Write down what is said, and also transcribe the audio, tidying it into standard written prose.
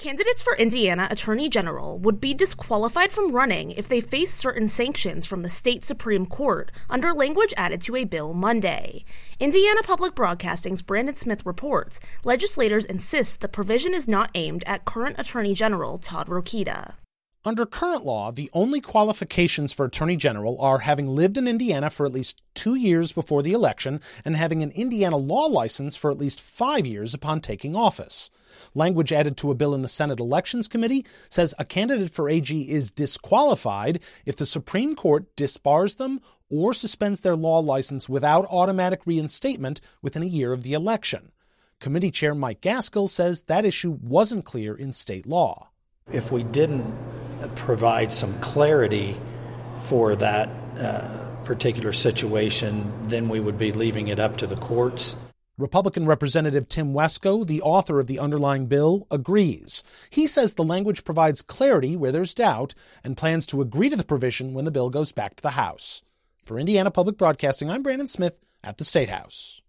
Candidates for Indiana Attorney General would be disqualified from running if they face certain sanctions from the state Supreme Court under language added to a bill Monday. Indiana Public Broadcasting's Brandon Smith reports legislators insist the provision is not aimed at current Attorney General Todd Rokita. Under current law, the only qualifications for Attorney General are having lived in Indiana for at least 2 years before the election and having an Indiana law license for at least 5 years upon taking office. Language added to a bill in the Senate Elections Committee says a candidate for AG is disqualified if the Supreme Court disbars them or suspends their law license without automatic reinstatement within a year of the election. Committee Chair Mike Gaskill says that issue wasn't clear in state law. If we didn't provide some clarity for that particular situation, then we would be leaving it up to the courts. Republican Representative Tim Wesco, the author of the underlying bill, agrees. He says the language provides clarity where there's doubt and plans to agree to the provision when the bill goes back to the House. For Indiana Public Broadcasting, I'm Brandon Smith at the State House.